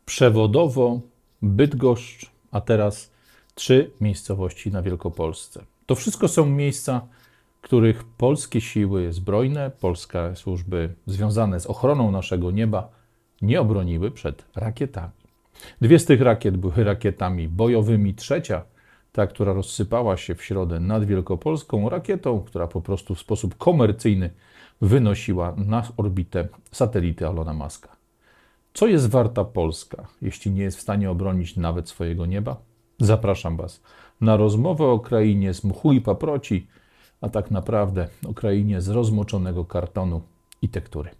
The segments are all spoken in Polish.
Przewodowo, Bydgoszcz, a teraz 3 miejscowości na Wielkopolsce. To wszystko są miejsca, których polskie siły zbrojne, polskie służby związane z ochroną naszego nieba nie obroniły przed rakietami. 2 z tych rakiet były rakietami bojowymi. Trzecia, ta, która rozsypała się w środę nad Wielkopolską, rakietą, która po prostu w sposób komercyjny wynosiła na orbitę satelity Elona Muska. Co jest warta Polska, jeśli nie jest w stanie obronić nawet swojego nieba? Zapraszam Was na rozmowę o krainie z mchu i paproci, a tak naprawdę o krainie z rozmoczonego kartonu i tektury.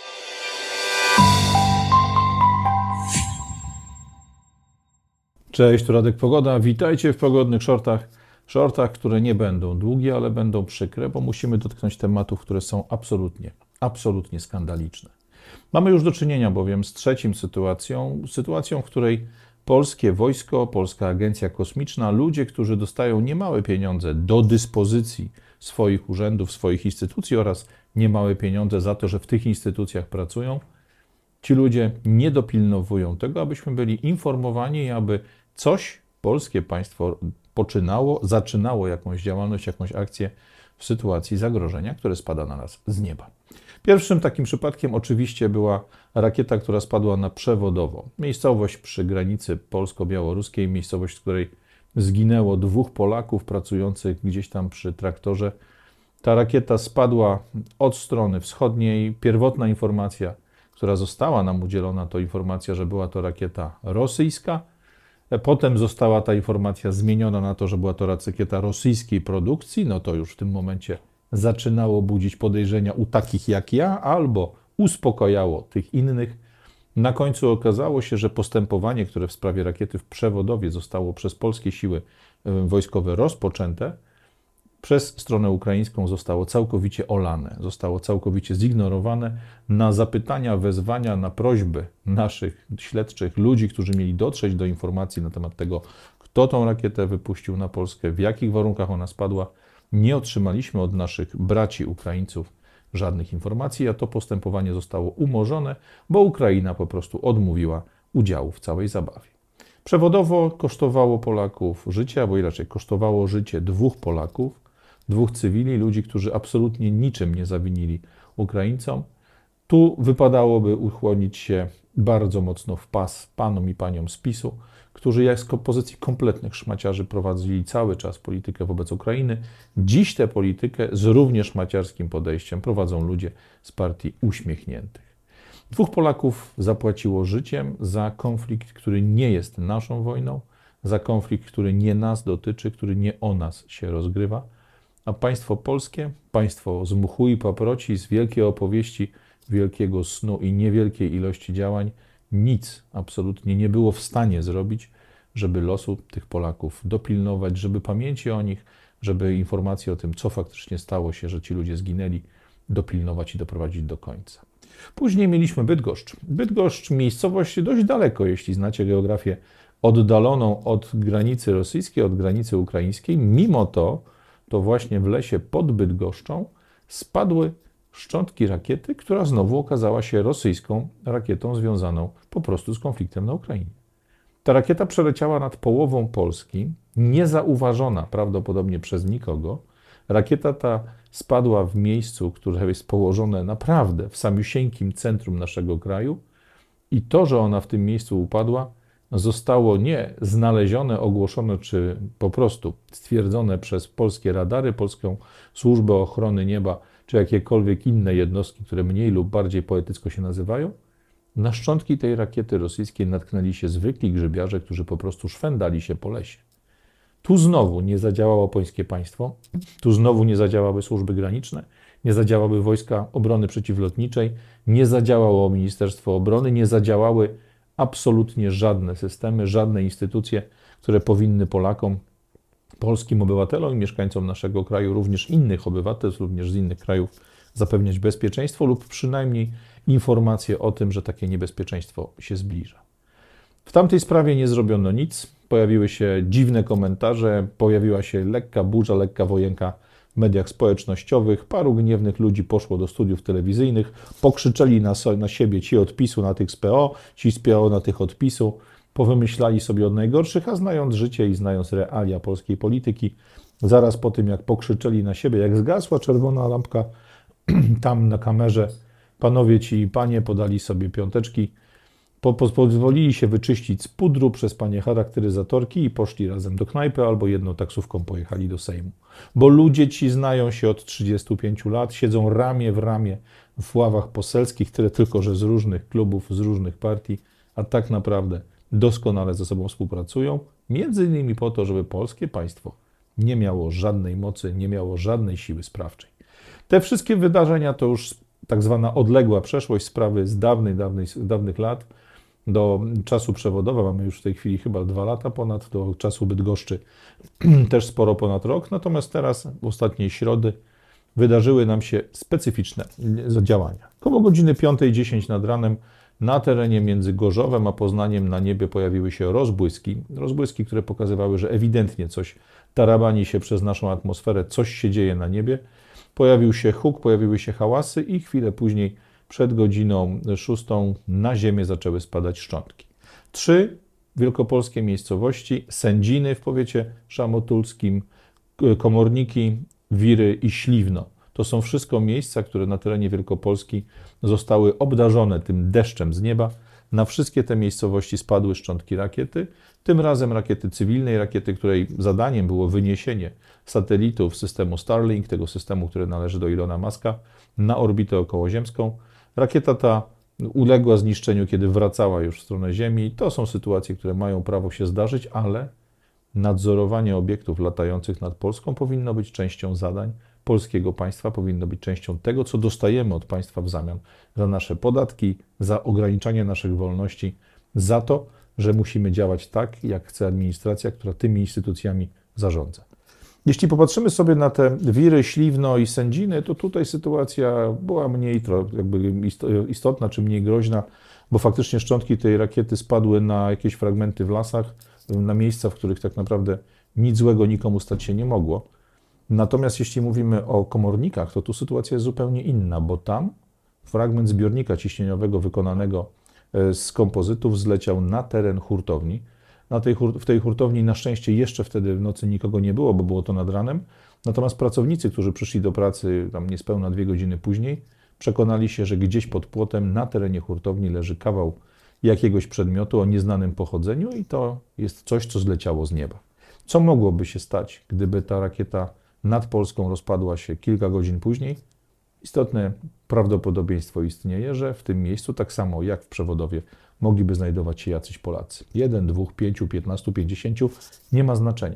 Cześć, tu Radek Pogoda. Witajcie w pogodnych shortach. Shortach, które nie będą długie, ale będą przykre, bo musimy dotknąć tematów, które są absolutnie skandaliczne. Mamy już do czynienia bowiem z trzecią sytuacją, w której polskie wojsko, Polska Agencja Kosmiczna, ludzie, którzy dostają niemałe pieniądze do dyspozycji swoich urzędów, swoich instytucji oraz niemałe pieniądze za to, że w tych instytucjach pracują, ci ludzie nie dopilnowują tego, abyśmy byli informowani i aby coś polskie państwo zaczynało jakąś działalność, jakąś akcję w sytuacji zagrożenia, które spada na nas z nieba. Pierwszym takim przypadkiem oczywiście była rakieta, która spadła na Przewodowo. Miejscowość przy granicy polsko-białoruskiej, miejscowość, w której zginęło 2 Polaków pracujących gdzieś tam przy traktorze. Ta rakieta spadła od strony wschodniej. Pierwotna informacja, która została nam udzielona, to informacja, że była to rakieta rosyjska. Potem została ta informacja zmieniona na to, że była to rakieta rosyjskiej produkcji. No to już w tym momencie zaczynało budzić podejrzenia u takich jak ja, albo uspokajało tych innych. Na końcu okazało się, że postępowanie, które w sprawie rakiety w Przewodowie zostało przez polskie siły wojskowe rozpoczęte, przez stronę ukraińską zostało całkowicie olane, zostało całkowicie zignorowane. Na zapytania, wezwania, na prośby naszych śledczych, ludzi, którzy mieli dotrzeć do informacji na temat tego, kto tą rakietę wypuścił na Polskę, w jakich warunkach ona spadła, nie otrzymaliśmy od naszych braci Ukraińców żadnych informacji, a to postępowanie zostało umorzone, bo Ukraina po prostu odmówiła udziału w całej zabawie. Przewodowo kosztowało Polaków życie, albo inaczej, kosztowało życie 2 Polaków, 2 cywili, ludzi, którzy absolutnie niczym nie zawinili Ukraińcom. Tu wypadałoby uchłonić się bardzo mocno w pas panom i paniom z PiS-u, którzy jak z pozycji kompletnych szmaciarzy prowadzili cały czas politykę wobec Ukrainy. Dziś tę politykę z równie szmaciarskim podejściem prowadzą ludzie z partii uśmiechniętych. 2 Polaków zapłaciło życiem za konflikt, który nie jest naszą wojną, za konflikt, który nie nas dotyczy, który nie o nas się rozgrywa, a państwo polskie, państwo z mchu i paproci, z wielkiej opowieści, wielkiego snu i niewielkiej ilości działań, nic absolutnie nie było w stanie zrobić, żeby losu tych Polaków dopilnować, żeby pamięci o nich, żeby informacji o tym, co faktycznie stało się, że ci ludzie zginęli, dopilnować i doprowadzić do końca. Później mieliśmy Bydgoszcz. Bydgoszcz, miejscowość dość daleko, jeśli znacie geografię, oddaloną od granicy rosyjskiej, od granicy ukraińskiej. Mimo to właśnie w lesie pod Bydgoszczą spadły szczątki rakiety, która znowu okazała się rosyjską rakietą związaną po prostu z konfliktem na Ukrainie. Ta rakieta przeleciała nad połową Polski, niezauważona prawdopodobnie przez nikogo. Rakieta ta spadła w miejscu, które jest położone naprawdę w samiusieńkim centrum naszego kraju i to, że ona w tym miejscu upadła, zostało nie znalezione, ogłoszone, czy po prostu stwierdzone przez polskie radary, Polską Służbę Ochrony Nieba, czy jakiekolwiek inne jednostki, które mniej lub bardziej poetycko się nazywają. Na szczątki tej rakiety rosyjskiej natknęli się zwykli grzybiarze, którzy po prostu szwendali się po lesie. Tu znowu nie zadziałało polskie państwo, tu znowu nie zadziałały służby graniczne, nie zadziałały wojska obrony przeciwlotniczej, nie zadziałało Ministerstwo Obrony, nie zadziałały absolutnie żadne systemy, żadne instytucje, które powinny Polakom, polskim obywatelom i mieszkańcom naszego kraju, również innych obywatelstw, również z innych krajów, zapewniać bezpieczeństwo lub przynajmniej informacje o tym, że takie niebezpieczeństwo się zbliża. W tamtej sprawie nie zrobiono nic, pojawiły się dziwne komentarze, pojawiła się lekka burza, lekka wojenka mediach społecznościowych. Paru gniewnych ludzi poszło do studiów telewizyjnych, pokrzyczeli na siebie, ci od PiS-u na tych z PO, ci z PO na tych od PiS-u, powymyślali sobie od najgorszych, a znając życie i znając realia polskiej polityki, zaraz po tym, jak pokrzyczeli na siebie, jak zgasła czerwona lampka tam na kamerze, panowie ci i panie podali sobie piąteczki, pozwolili się wyczyścić z pudru przez panie charakteryzatorki i poszli razem do knajpy albo jedną taksówką pojechali do Sejmu. Bo ludzie ci znają się od 35 lat, siedzą ramię w ramię w ławach poselskich, tyle tylko, że z różnych klubów, z różnych partii, a tak naprawdę doskonale ze sobą współpracują, między innymi po to, żeby polskie państwo nie miało żadnej mocy, nie miało żadnej siły sprawczej. Te wszystkie wydarzenia to już tak zwana odległa przeszłość, sprawy z dawnych lat. Do czasu przewodowa mamy już w tej chwili chyba 2 lata ponad, do czasu Bydgoszczy też sporo ponad rok. Natomiast teraz, w ostatniej środy, wydarzyły nam się specyficzne działania. Koło godziny 5:10 nad ranem na terenie między Gorzowem a Poznaniem na niebie pojawiły się rozbłyski, które pokazywały, że ewidentnie coś tarabani się przez naszą atmosferę, coś się dzieje na niebie. Pojawił się huk, pojawiły się hałasy i chwilę później, przed godziną 6, na ziemię zaczęły spadać szczątki. 3 wielkopolskie miejscowości, Sędziny w powiecie szamotulskim, Komorniki, Wiry i Śliwno. To są wszystko miejsca, które na terenie Wielkopolski zostały obdarzone tym deszczem z nieba. Na wszystkie te miejscowości spadły szczątki rakiety, tym razem rakiety cywilnej, rakiety, której zadaniem było wyniesienie satelitów systemu Starlink, tego systemu, który należy do Ilona Muska, na orbitę okołoziemską. Rakieta ta uległa zniszczeniu, kiedy wracała już w stronę Ziemi. To są sytuacje, które mają prawo się zdarzyć, ale nadzorowanie obiektów latających nad Polską powinno być częścią zadań polskiego państwa, powinno być częścią tego, co dostajemy od państwa w zamian za nasze podatki, za ograniczanie naszych wolności, za to, że musimy działać tak, jak chce administracja, która tymi instytucjami zarządza. Jeśli popatrzymy sobie na te Wiry, Śliwno i Sędziny, to tutaj sytuacja była mniej istotna czy mniej groźna, bo faktycznie szczątki tej rakiety spadły na jakieś fragmenty w lasach, na miejsca, w których tak naprawdę nic złego nikomu stać się nie mogło. Natomiast jeśli mówimy o Komornikach, to tu sytuacja jest zupełnie inna, bo tam fragment zbiornika ciśnieniowego wykonanego z kompozytów zleciał na teren hurtowni. W tej hurtowni na szczęście jeszcze wtedy w nocy nikogo nie było, bo było to nad ranem. Natomiast pracownicy, którzy przyszli do pracy tam niespełna 2 godziny później, przekonali się, że gdzieś pod płotem na terenie hurtowni leży kawał jakiegoś przedmiotu o nieznanym pochodzeniu i to jest coś, co zleciało z nieba. Co mogłoby się stać, gdyby ta rakieta nad Polską rozpadła się kilka godzin później? Istotne prawdopodobieństwo istnieje, że w tym miejscu, tak samo jak w Przewodowie, mogliby znajdować się jacyś Polacy. 1, 2, 5, 15, 50, nie ma znaczenia.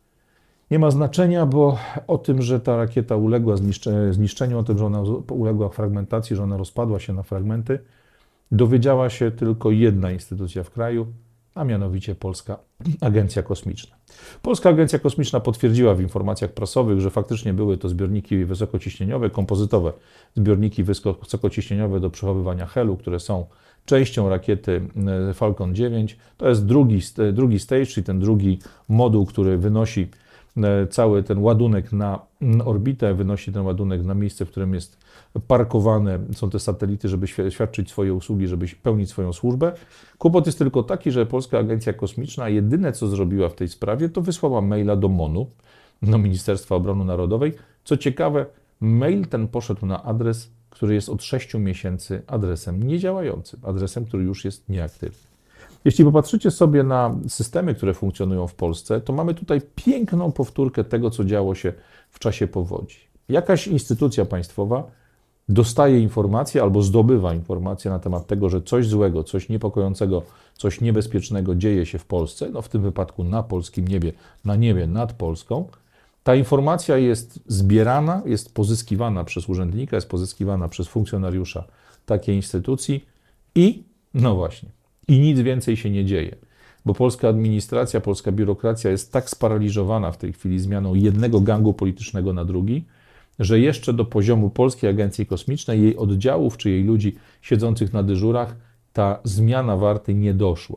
Nie ma znaczenia, bo o tym, że ta rakieta uległa zniszczeniu, o tym, że ona uległa fragmentacji, że ona rozpadła się na fragmenty, dowiedziała się tylko jedna instytucja w kraju, a mianowicie Polska Agencja Kosmiczna. Polska Agencja Kosmiczna potwierdziła w informacjach prasowych, że faktycznie były to zbiorniki wysokociśnieniowe, kompozytowe zbiorniki wysokociśnieniowe do przechowywania helu, które są częścią rakiety Falcon 9. To jest drugi stage, czyli ten drugi moduł, który wynosi cały ten ładunek na orbitę, wynosi ten ładunek na miejsce, w którym jest parkowane, są te satelity, żeby świadczyć swoje usługi, żeby pełnić swoją służbę. Kłopot jest tylko taki, że Polska Agencja Kosmiczna jedyne, co zrobiła w tej sprawie, to wysłała maila do MON-u, do Ministerstwa Obrony Narodowej. Co ciekawe, mail ten poszedł na adres, który jest od 6 miesięcy adresem niedziałającym, adresem, który już jest nieaktywny. Jeśli popatrzycie sobie na systemy, które funkcjonują w Polsce, to mamy tutaj piękną powtórkę tego, co działo się w czasie powodzi. Jakaś instytucja państwowa dostaje informację albo zdobywa informację na temat tego, że coś złego, coś niepokojącego, coś niebezpiecznego dzieje się w Polsce, no w tym wypadku na polskim niebie, na niebie nad Polską. Ta informacja jest zbierana, jest pozyskiwana przez urzędnika, jest pozyskiwana przez funkcjonariusza takiej instytucji i, no właśnie, i nic więcej się nie dzieje, bo polska administracja, polska biurokracja jest tak sparaliżowana w tej chwili zmianą jednego gangu politycznego na drugi, że jeszcze do poziomu Polskiej Agencji Kosmicznej, jej oddziałów czy jej ludzi siedzących na dyżurach, ta zmiana warty nie doszła.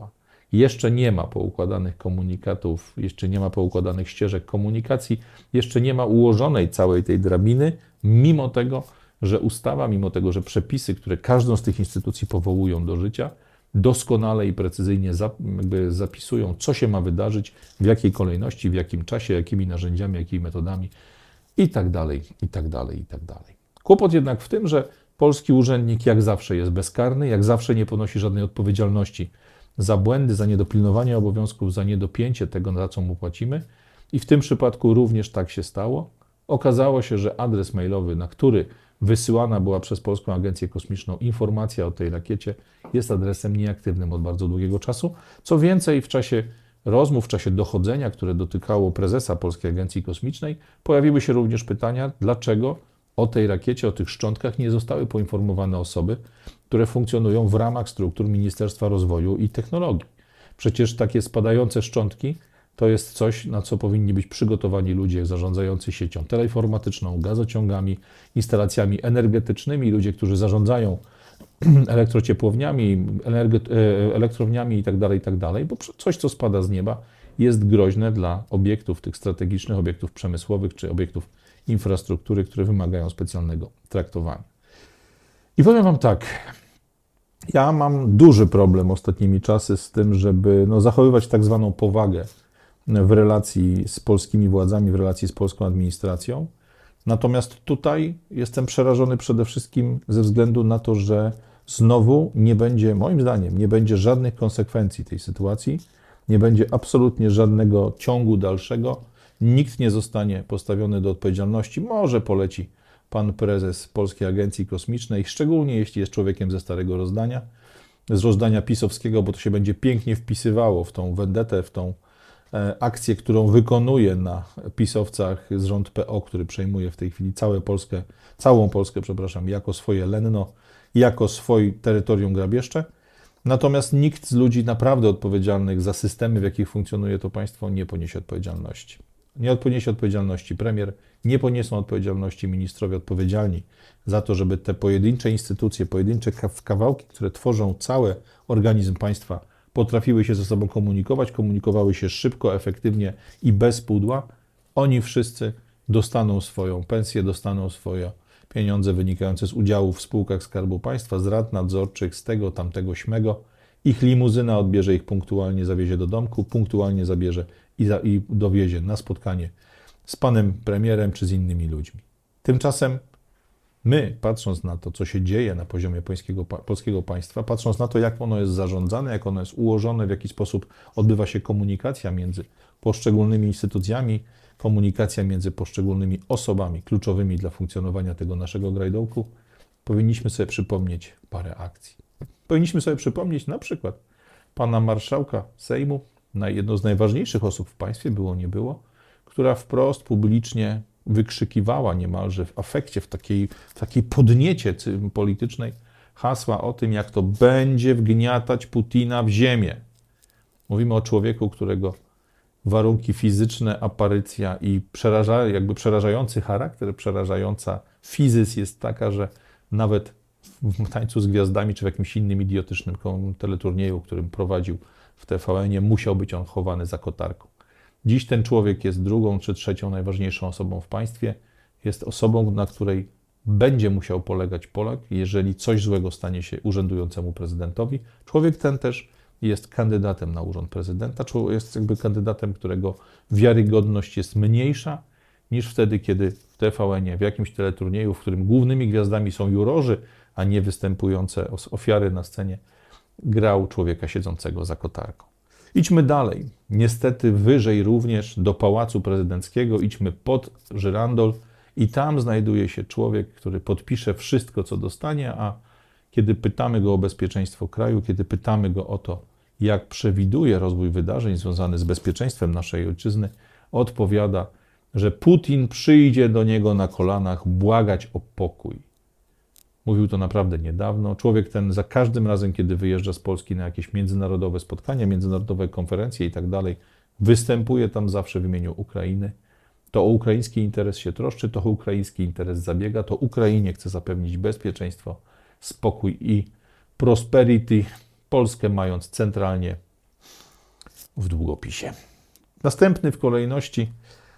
Jeszcze nie ma poukładanych komunikatów, jeszcze nie ma poukładanych ścieżek komunikacji, jeszcze nie ma ułożonej całej tej drabiny, mimo tego, że ustawa, mimo tego, że przepisy, które każdą z tych instytucji powołują do życia, doskonale i precyzyjnie zapisują, co się ma wydarzyć, w jakiej kolejności, w jakim czasie, jakimi narzędziami, jakimi metodami i tak dalej, i tak dalej, i tak dalej. Kłopot jednak w tym, że polski urzędnik jak zawsze jest bezkarny, jak zawsze nie ponosi żadnej odpowiedzialności za błędy, za niedopilnowanie obowiązków, za niedopięcie tego, za co mu płacimy. I w tym przypadku również tak się stało. Okazało się, że adres mailowy, na który wysyłana była przez Polską Agencję Kosmiczną informacja o tej rakiecie, jest adresem nieaktywnym od bardzo długiego czasu. Co więcej, w czasie rozmów, w czasie dochodzenia, które dotykało prezesa Polskiej Agencji Kosmicznej, pojawiły się również pytania, dlaczego o tej rakiecie, o tych szczątkach nie zostały poinformowane osoby, które funkcjonują w ramach struktur Ministerstwa Rozwoju i Technologii. Przecież takie spadające szczątki to jest coś, na co powinni być przygotowani ludzie zarządzający siecią teleinformatyczną, gazociągami, instalacjami energetycznymi, ludzie, którzy zarządzają elektrociepłowniami, elektrowniami itd., bo coś, co spada z nieba, jest groźne dla obiektów, tych strategicznych obiektów przemysłowych czy obiektów infrastruktury, które wymagają specjalnego traktowania. I powiem Wam tak, ja mam duży problem ostatnimi czasy z tym, żeby zachowywać tak zwaną powagę w relacji z polskimi władzami, w relacji z polską administracją. Natomiast tutaj jestem przerażony przede wszystkim ze względu na to, że znowu nie będzie, moim zdaniem, nie będzie żadnych konsekwencji tej sytuacji, nie będzie absolutnie żadnego ciągu dalszego, nikt nie zostanie postawiony do odpowiedzialności. Może poleci pan prezes Polskiej Agencji Kosmicznej, szczególnie jeśli jest człowiekiem ze starego rozdania, z rozdania pisowskiego, bo to się będzie pięknie wpisywało w tą wendetę, w tą akcję, którą wykonuje na pisowcach z rząd PO, który przejmuje w tej chwili całą Polskę, jako swoje lenno, jako swoje terytorium grabieżcze. Natomiast nikt z ludzi naprawdę odpowiedzialnych za systemy, w jakich funkcjonuje to państwo, nie poniesie odpowiedzialności. Nie poniesie odpowiedzialności premier, nie poniosą odpowiedzialności ministrowie odpowiedzialni za to, żeby te pojedyncze instytucje, pojedyncze kawałki, które tworzą cały organizm państwa, potrafiły się ze sobą komunikowały się szybko, efektywnie i bez pudła. Oni wszyscy dostaną swoją pensję, dostaną swoje pieniądze wynikające z udziałów w spółkach Skarbu Państwa, z rad nadzorczych, z tego, tamtego, śmego. Ich limuzyna odbierze ich punktualnie, zawiezie do domku, punktualnie zabierze i dowiezie na spotkanie z panem premierem czy z innymi ludźmi. Tymczasem my, patrząc na to, co się dzieje na poziomie polskiego państwa, patrząc na to, jak ono jest zarządzane, jak ono jest ułożone, w jaki sposób odbywa się komunikacja między poszczególnymi instytucjami, komunikacja między poszczególnymi osobami kluczowymi dla funkcjonowania tego naszego grajdołku, powinniśmy sobie przypomnieć parę akcji. Powinniśmy sobie przypomnieć na przykład pana marszałka Sejmu, jedną z najważniejszych osób w państwie, było nie było, która wprost publicznie wykrzykiwała niemalże w afekcie, w takiej podniecie politycznej hasła o tym, jak to będzie wgniatać Putina w ziemię. Mówimy o człowieku, którego warunki fizyczne, aparycja i przerażający charakter, przerażająca fizys jest taka, że nawet w Tańcu z Gwiazdami czy w jakimś innym idiotycznym teleturnieju, którym prowadził w TVN-ie, musiał być on chowany za kotarką. Dziś ten człowiek jest drugą czy trzecią najważniejszą osobą w państwie. Jest osobą, na której będzie musiał polegać Polak, jeżeli coś złego stanie się urzędującemu prezydentowi. Człowiek ten też jest kandydatem na urząd prezydenta, jest kandydatem, którego wiarygodność jest mniejsza niż wtedy, kiedy w TVN-ie, w jakimś teleturnieju, w którym głównymi gwiazdami są jurorzy, a nie występujące ofiary na scenie, grał człowieka siedzącego za kotarką. Idźmy dalej. Niestety wyżej również do Pałacu Prezydenckiego, idźmy pod żyrandol i tam znajduje się człowiek, który podpisze wszystko, co dostanie, a kiedy pytamy go o bezpieczeństwo kraju, kiedy pytamy go o to, jak przewiduje rozwój wydarzeń związany z bezpieczeństwem naszej ojczyzny, odpowiada, że Putin przyjdzie do niego na kolanach błagać o pokój. Mówił to naprawdę niedawno. Człowiek ten za każdym razem, kiedy wyjeżdża z Polski na jakieś międzynarodowe spotkania, międzynarodowe konferencje i tak dalej, występuje tam zawsze w imieniu Ukrainy. To o ukraiński interes się troszczy, to o ukraiński interes zabiega, to Ukrainie chce zapewnić bezpieczeństwo, spokój i prosperity, Polskę mając centralnie w długopisie. Następny w kolejności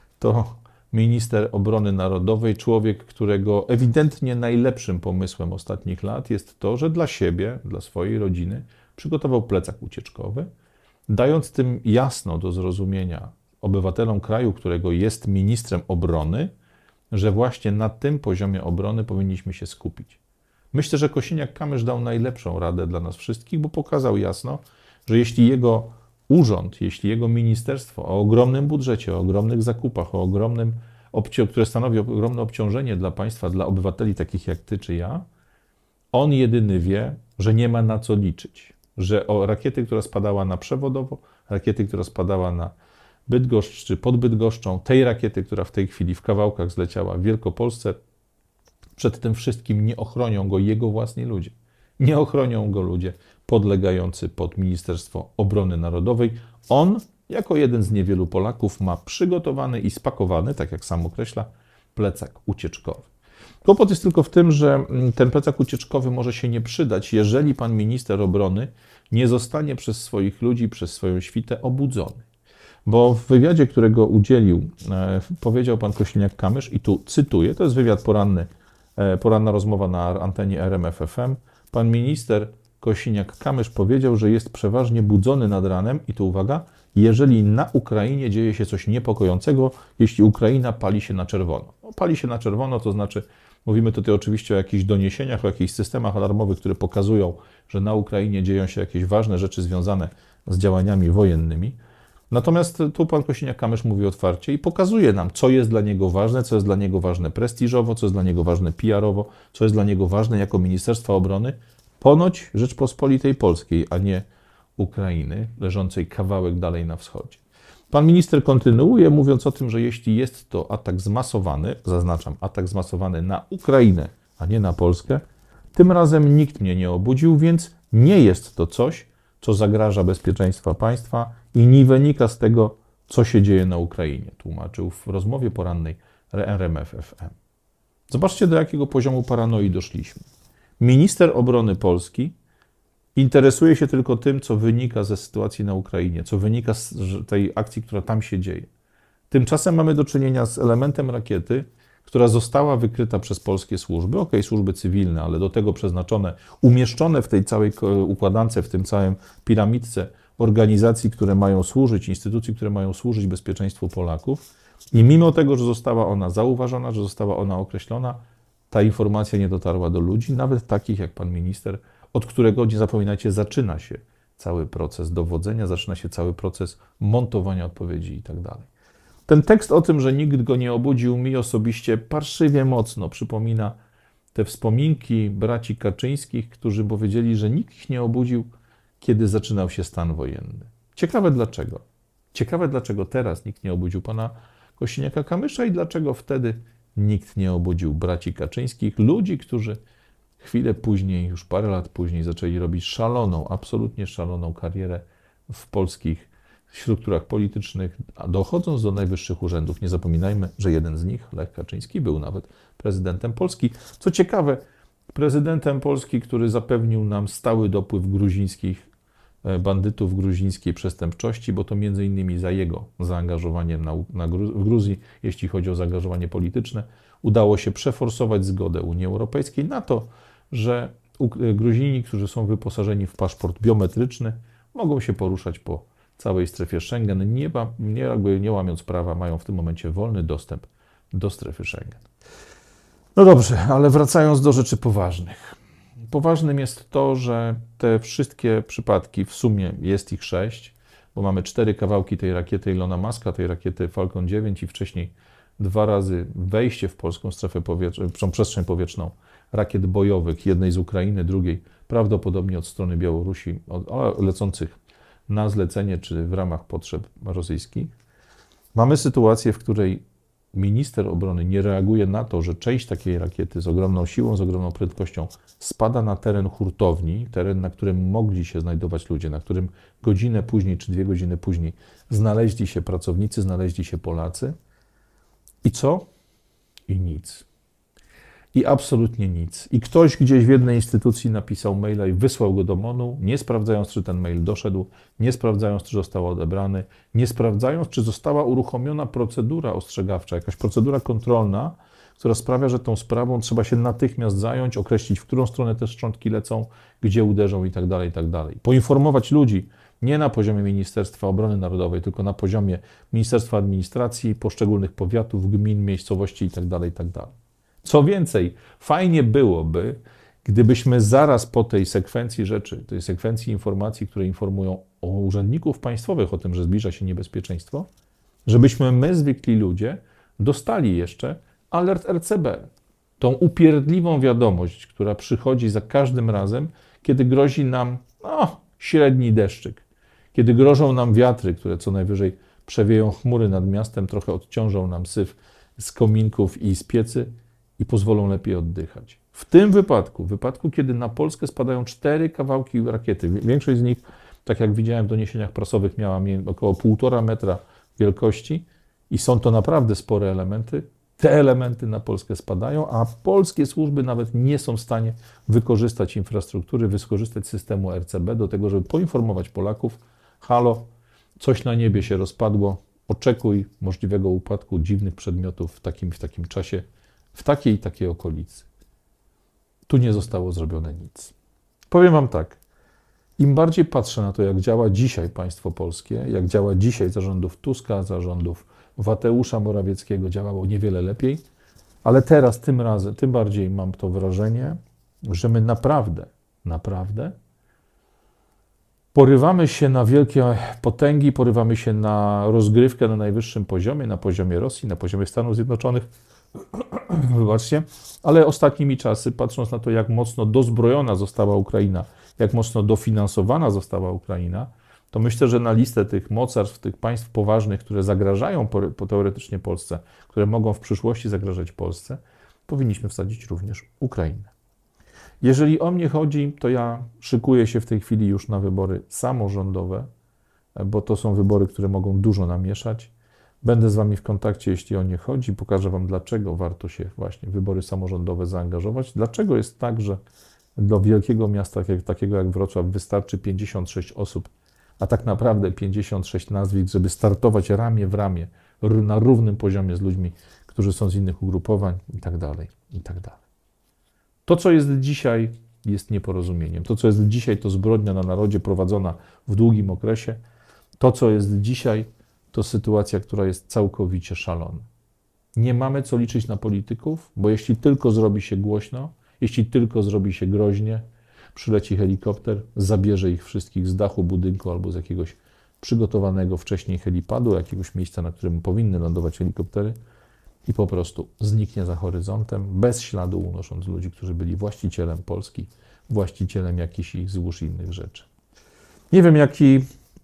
to minister obrony narodowej, człowiek, którego ewidentnie najlepszym pomysłem ostatnich lat jest to, że dla siebie, dla swojej rodziny przygotował plecak ucieczkowy, dając tym jasno do zrozumienia obywatelom kraju, którego jest ministrem obrony, że właśnie na tym poziomie obrony powinniśmy się skupić. Myślę, że Kosiniak-Kamysz dał najlepszą radę dla nas wszystkich, bo pokazał jasno, że jeśli jego urząd, jeśli jego ministerstwo o ogromnym budżecie, o ogromnych zakupach, o ogromnym, które stanowi ogromne obciążenie dla państwa, dla obywateli takich jak ty czy ja, on jedyny wie, że nie ma na co liczyć. Że o rakiety, która spadała na Przewodowo, rakiety, która spadała na Bydgoszcz czy pod Bydgoszczą, tej rakiety, która w tej chwili w kawałkach zleciała w Wielkopolsce, przed tym wszystkim nie ochronią go jego własni ludzie. Nie ochronią go ludzie podlegający pod Ministerstwo Obrony Narodowej. On, jako jeden z niewielu Polaków, ma przygotowany i spakowany, tak jak sam określa, plecak ucieczkowy. Kłopot jest tylko w tym, że ten plecak ucieczkowy może się nie przydać, jeżeli pan minister obrony nie zostanie przez swoich ludzi, przez swoją świtę obudzony. Bo w wywiadzie, którego udzielił, powiedział pan Kosiniak-Kamysz, i tu cytuję, to jest wywiad poranny, poranna rozmowa na antenie RMF FM, pan minister Kosiniak-Kamysz powiedział, że jest przeważnie budzony nad ranem, i tu uwaga, jeżeli na Ukrainie dzieje się coś niepokojącego, jeśli Ukraina pali się na czerwono. No, pali się na czerwono, to znaczy, mówimy tutaj oczywiście o jakichś doniesieniach, o jakichś systemach alarmowych, które pokazują, że na Ukrainie dzieją się jakieś ważne rzeczy związane z działaniami wojennymi. Natomiast tu pan Kosiniak-Kamysz mówi otwarcie i pokazuje nam, co jest dla niego ważne, co jest dla niego ważne prestiżowo, co jest dla niego ważne PR-owo, co jest dla niego ważne jako Ministerstwa Obrony, ponoć Rzeczpospolitej Polskiej, a nie Ukrainy, leżącej kawałek dalej na wschodzie. Pan minister kontynuuje, mówiąc o tym, że jeśli jest to atak zmasowany, zaznaczam, atak zmasowany na Ukrainę, a nie na Polskę, tym razem nikt mnie nie obudził, więc nie jest to coś, co zagraża bezpieczeństwa państwa i nie wynika z tego, co się dzieje na Ukrainie, tłumaczył w rozmowie porannej RMF FM. Zobaczcie, do jakiego poziomu paranoi doszliśmy. Minister obrony Polski interesuje się tylko tym, co wynika ze sytuacji na Ukrainie, co wynika z tej akcji, która tam się dzieje. Tymczasem mamy do czynienia z elementem rakiety, która została wykryta przez polskie służby, służby cywilne, ale do tego przeznaczone, umieszczone w tej całej układance, w tym całym piramidce organizacji, które mają służyć, instytucji, które mają służyć bezpieczeństwu Polaków. I mimo tego, że została ona zauważona, że została ona określona, ta informacja nie dotarła do ludzi, nawet takich jak pan minister, od którego, nie zapominajcie, zaczyna się cały proces dowodzenia, zaczyna się cały proces montowania odpowiedzi i tak dalej. Ten tekst o tym, że nikt go nie obudził, mi osobiście parszywie mocno przypomina te wspominki braci Kaczyńskich, którzy powiedzieli, że nikt ich nie obudził, kiedy zaczynał się stan wojenny. Ciekawe dlaczego. Ciekawe dlaczego teraz nikt nie obudził pana Kosiniaka-Kamysza i dlaczego wtedy nikt nie obudził braci Kaczyńskich, ludzi, którzy chwilę później, już parę lat później zaczęli robić szaloną, absolutnie szaloną karierę w polskich strukturach politycznych, dochodząc do najwyższych urzędów. Nie zapominajmy, że jeden z nich, Lech Kaczyński, był nawet prezydentem Polski. Co ciekawe, prezydentem Polski, który zapewnił nam stały dopływ gruzińskich bandytów, gruzińskiej przestępczości, bo to między innymi za jego zaangażowanie w Gruzji, jeśli chodzi o zaangażowanie polityczne, udało się przeforsować zgodę Unii Europejskiej na to, że Gruzini, którzy są wyposażeni w paszport biometryczny, mogą się poruszać po całej strefie Schengen, nie łamiąc prawa, mają w tym momencie wolny dostęp do strefy Schengen. No dobrze, ale wracając do rzeczy poważnych. Poważnym jest to, że te wszystkie przypadki, w sumie jest ich 6, bo mamy 4 kawałki tej rakiety Elona Muska, tej rakiety Falcon 9 i wcześniej 2 razy wejście w polską strefę przestrzeń powietrzną rakiet bojowych, jednej z Ukrainy, drugiej prawdopodobnie od strony Białorusi, lecących na zlecenie czy w ramach potrzeb rosyjskich. Mamy sytuację, w której minister obrony nie reaguje na to, że część takiej rakiety z ogromną siłą, z ogromną prędkością spada na teren hurtowni, teren, na którym mogli się znajdować ludzie, na którym godzinę później czy 2 godziny później znaleźli się pracownicy, znaleźli się Polacy. I co? I nic. i absolutnie nic. I ktoś gdzieś w jednej instytucji napisał maila i wysłał go do MON-u, nie sprawdzając, czy ten mail doszedł, nie sprawdzając, czy został odebrany, nie sprawdzając, czy została uruchomiona procedura ostrzegawcza, jakaś procedura kontrolna, która sprawia, że tą sprawą trzeba się natychmiast zająć, określić, w którą stronę te szczątki lecą, gdzie uderzą i tak dalej, i tak dalej. Poinformować ludzi nie na poziomie Ministerstwa Obrony Narodowej, tylko na poziomie Ministerstwa Administracji, poszczególnych powiatów, gmin, miejscowości i tak dalej, i tak dalej. Co więcej, fajnie byłoby, gdybyśmy zaraz po tej sekwencji rzeczy, tej sekwencji informacji, które informują o urzędników państwowych o tym, że zbliża się niebezpieczeństwo, żebyśmy my, zwykli ludzie, dostali jeszcze alert RCB. Tą upierdliwą wiadomość, która przychodzi za każdym razem, kiedy grozi nam średni deszczyk, kiedy grożą nam wiatry, które co najwyżej przewieją chmury nad miastem, trochę odciążą nam syf z kominków i z piecy i pozwolą lepiej oddychać. W tym wypadku, kiedy na Polskę spadają 4 kawałki rakiety, większość z nich, tak jak widziałem w doniesieniach prasowych, miała około 1,5 metra wielkości i są to naprawdę spore elementy, te elementy na Polskę spadają, a polskie służby nawet nie są w stanie wykorzystać infrastruktury, wykorzystać systemu RCB do tego, żeby poinformować Polaków: halo, coś na niebie się rozpadło, oczekuj możliwego upadku dziwnych przedmiotów w takim czasie, w takiej i takiej okolicy. Tu nie zostało zrobione nic. Powiem wam tak, im bardziej patrzę na to, jak działa dzisiaj państwo polskie, jak działa dzisiaj zarządów Tuska, zarządów Mateusza Morawieckiego, działało niewiele lepiej, ale teraz, tym razem, tym bardziej mam to wrażenie, że my naprawdę porywamy się na wielkie potęgi, porywamy się na rozgrywkę na najwyższym poziomie, na poziomie Rosji, na poziomie Stanów Zjednoczonych, wybaczcie, ale ostatnimi czasy, patrząc na to, jak mocno dozbrojona została Ukraina, jak mocno dofinansowana została Ukraina, to myślę, że na listę tych mocarstw, tych państw poważnych, które zagrażają teoretycznie Polsce, które mogą w przyszłości zagrażać Polsce, powinniśmy wsadzić również Ukrainę. Jeżeli o mnie chodzi, to ja szykuję się w tej chwili już na wybory samorządowe, bo to są wybory, które mogą dużo namieszać. Będę z wami w kontakcie, jeśli o nie chodzi. Pokażę wam, dlaczego warto się właśnie w wybory samorządowe zaangażować. Dlaczego jest tak, że do wielkiego miasta takiego jak Wrocław wystarczy 56 osób, a tak naprawdę 56 nazwisk, żeby startować ramię w ramię na równym poziomie z ludźmi, którzy są z innych ugrupowań i tak dalej, i tak dalej. To, co jest dzisiaj, jest nieporozumieniem. To, co jest dzisiaj, to zbrodnia na narodzie prowadzona w długim okresie. To, co jest dzisiaj, to sytuacja, która jest całkowicie szalona. Nie mamy co liczyć na polityków, bo jeśli tylko zrobi się głośno, jeśli tylko zrobi się groźnie, przyleci helikopter, zabierze ich wszystkich z dachu budynku albo z jakiegoś przygotowanego wcześniej helipadu, jakiegoś miejsca, na którym powinny lądować helikoptery i po prostu zniknie za horyzontem, bez śladu unosząc ludzi, którzy byli właścicielem Polski, właścicielem jakichś ich złóż innych rzeczy. Nie wiem, jaki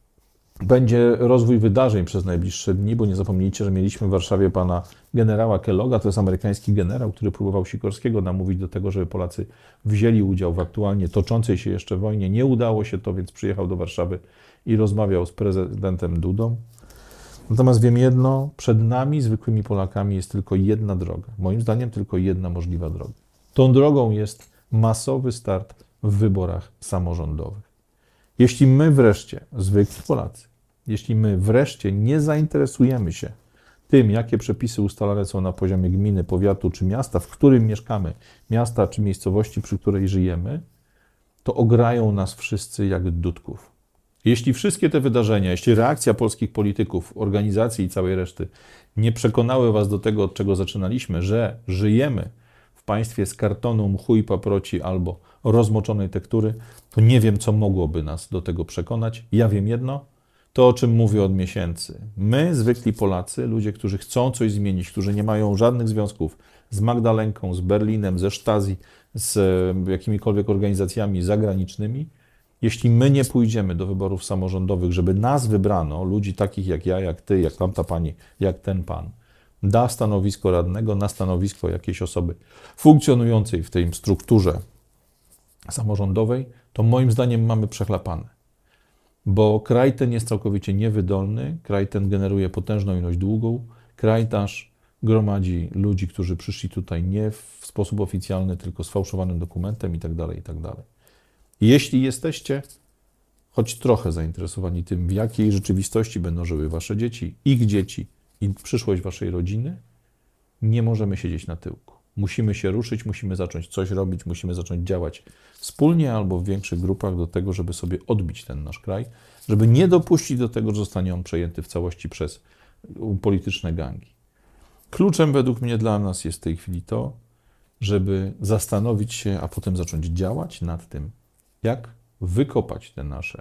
będzie rozwój wydarzeń przez najbliższe dni, bo nie zapomnijcie, że mieliśmy w Warszawie pana generała Kelloga, to jest amerykański generał, który próbował Sikorskiego namówić do tego, żeby Polacy wzięli udział w aktualnie toczącej się jeszcze wojnie. Nie udało się to, więc przyjechał do Warszawy i rozmawiał z prezydentem Dudą. Natomiast wiem jedno, przed nami, zwykłymi Polakami, jest tylko jedna droga. Moim zdaniem tylko jedna możliwa droga. Tą drogą jest masowy start w wyborach samorządowych. Jeśli my wreszcie, zwykli Polacy, jeśli my wreszcie nie zainteresujemy się tym, jakie przepisy ustalane są na poziomie gminy, powiatu czy miasta, w którym mieszkamy, miasta czy miejscowości, przy której żyjemy, to ograją nas wszyscy jak dudków. Jeśli wszystkie te wydarzenia, jeśli reakcja polskich polityków, organizacji i całej reszty nie przekonały was do tego, od czego zaczynaliśmy, że żyjemy w państwie z kartonu, mchu i paproci albo rozmoczonej tektury, to nie wiem, co mogłoby nas do tego przekonać. Ja wiem jedno, to o czym mówię od miesięcy. My, zwykli Polacy, ludzie, którzy chcą coś zmienić, którzy nie mają żadnych związków z Magdalenką, z Berlinem, ze Stasi, z jakimikolwiek organizacjami zagranicznymi, jeśli my nie pójdziemy do wyborów samorządowych, żeby nas wybrano, ludzi takich jak ja, jak ty, jak tamta pani, jak ten pan, da stanowisko radnego na stanowisko jakiejś osoby funkcjonującej w tej strukturze samorządowej, to moim zdaniem mamy przechlapane. Bo kraj ten jest całkowicie niewydolny, kraj ten generuje potężną ilość długu, kraj nasz gromadzi ludzi, którzy przyszli tutaj nie w sposób oficjalny, tylko z fałszowanym dokumentem i tak dalej, i tak dalej. Jeśli jesteście choć trochę zainteresowani tym, w jakiej rzeczywistości będą żyły wasze dzieci, ich dzieci i przyszłość waszej rodziny, nie możemy siedzieć na tyłku. Musimy się ruszyć, musimy zacząć coś robić, musimy zacząć działać wspólnie albo w większych grupach do tego, żeby sobie odbić ten nasz kraj, żeby nie dopuścić do tego, że zostanie on przejęty w całości przez polityczne gangi. Kluczem według mnie dla nas jest w tej chwili to, żeby zastanowić się, a potem zacząć działać nad tym, jak wykopać te nasze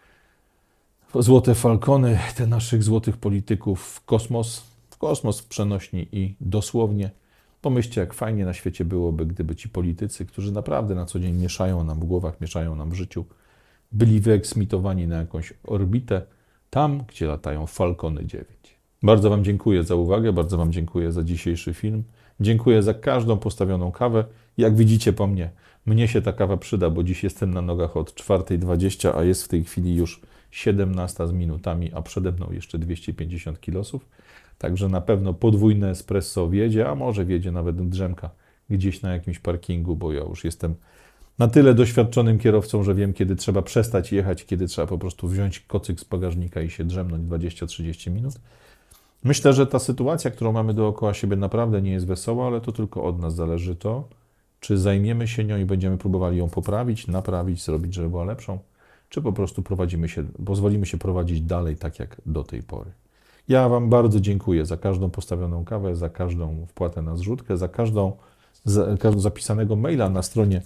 złote falkony, te naszych złotych polityków w kosmos przenośni i dosłownie. Pomyślcie, jak fajnie na świecie byłoby, gdyby ci politycy, którzy naprawdę na co dzień mieszają nam w głowach, mieszają nam w życiu, byli wyeksmitowani na jakąś orbitę, tam, gdzie latają Falcony 9. Bardzo Wam dziękuję za uwagę, bardzo Wam dziękuję za dzisiejszy film. Dziękuję za każdą postawioną kawę. Jak widzicie po mnie się ta kawa przyda, bo dziś jestem na nogach od 4:20, a jest w tej chwili już 17 z minutami, a przede mną jeszcze 250 kilosów. Także na pewno podwójne espresso wiedzie, a może wiedzie nawet drzemka gdzieś na jakimś parkingu, bo ja już jestem na tyle doświadczonym kierowcą, że wiem, kiedy trzeba przestać jechać, kiedy trzeba po prostu wziąć kocyk z bagażnika i się drzemnąć 20-30 minut. Myślę, że ta sytuacja, którą mamy dookoła siebie, naprawdę nie jest wesoła, ale to tylko od nas zależy to, czy zajmiemy się nią i będziemy próbowali ją poprawić, naprawić, zrobić, żeby była lepszą, czy po prostu pozwolimy się prowadzić dalej tak jak do tej pory. Ja Wam bardzo dziękuję za każdą postawioną kawę, za każdą wpłatę na zrzutkę, za każdą zapisanego maila na stronie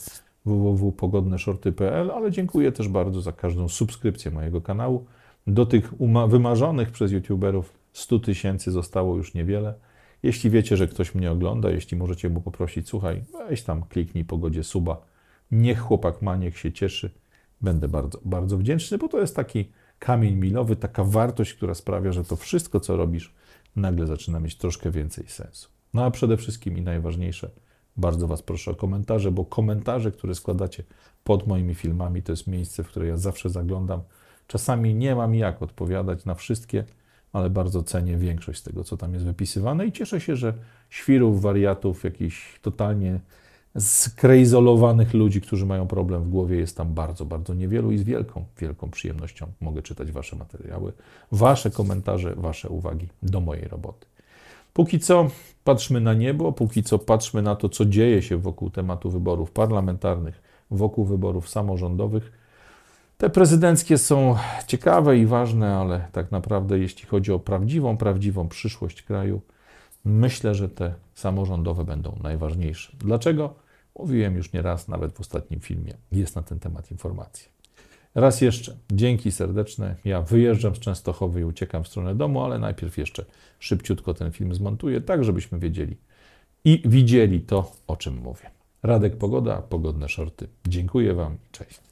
www.pogodneszorty.pl, ale dziękuję też bardzo za każdą subskrypcję mojego kanału. Do tych wymarzonych przez youtuberów 100 000 zostało już niewiele. Jeśli wiecie, że ktoś mnie ogląda, jeśli możecie mu poprosić, słuchaj, weź tam, kliknij Pogodzie suba, niech chłopak ma, niech się cieszy. Będę bardzo, bardzo wdzięczny, bo to jest taki kamień milowy, taka wartość, która sprawia, że to wszystko, co robisz, nagle zaczyna mieć troszkę więcej sensu. No a przede wszystkim i najważniejsze, bardzo Was proszę o komentarze, bo komentarze, które składacie pod moimi filmami, to jest miejsce, w które ja zawsze zaglądam. Czasami nie mam jak odpowiadać na wszystkie, ale bardzo cenię większość z tego, co tam jest wypisywane i cieszę się, że świrów, wariatów, jakichś totalnie skrejzolowanych ludzi, którzy mają problem w głowie, jest tam bardzo, bardzo niewielu i z wielką, wielką przyjemnością mogę czytać Wasze materiały, Wasze komentarze, Wasze uwagi do mojej roboty. Póki co patrzmy na niebo, póki co patrzmy na to, co dzieje się wokół tematu wyborów parlamentarnych, wokół wyborów samorządowych. Te prezydenckie są ciekawe i ważne, ale tak naprawdę jeśli chodzi o prawdziwą przyszłość kraju, myślę, że te samorządowe będą najważniejsze. Dlaczego? Mówiłem już nieraz, nawet w ostatnim filmie. Jest na ten temat informacja. Raz jeszcze dzięki serdeczne. Ja wyjeżdżam z Częstochowy i uciekam w stronę domu, ale najpierw jeszcze szybciutko ten film zmontuję, tak żebyśmy wiedzieli i widzieli to, o czym mówię. Radek Pogoda, Pogodne Shorty. Dziękuję Wam i cześć.